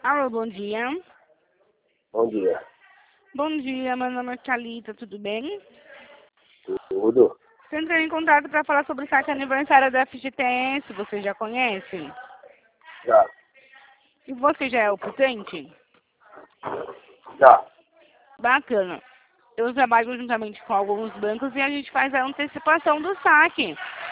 Alô, bom dia. Bom dia. Bom dia, meu nome é Thalita, tudo bem? Tudo? Você entrou em contato para falar sobre o saque aniversário da FGTS, você já conhece? Já. E você já é o potente? Já. Bacana. Eu trabalho juntamente com alguns bancos e a gente faz a antecipação do saque.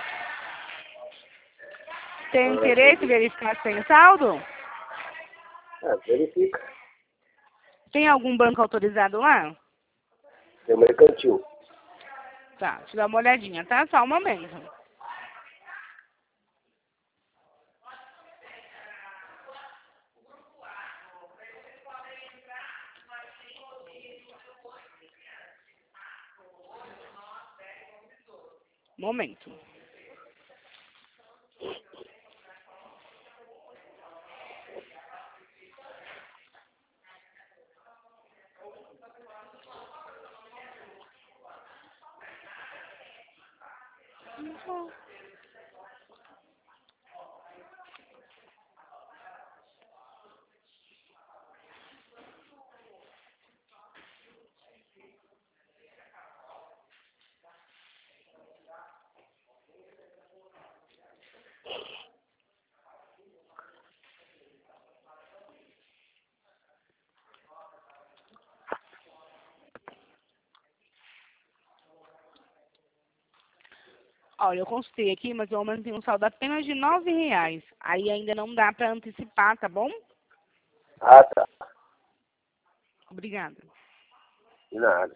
Tem interesse em verificar se tem saldo? Verifica. Tem algum banco autorizado lá? Tem o mercantil. Tá, deixa eu dar uma olhadinha, tá? Só um momento. Momento. Olha, eu consultei aqui, mas o momento tem um saldo apenas de R$ 9. Aí ainda não dá para antecipar, tá bom? Ah, tá. Obrigada. De nada.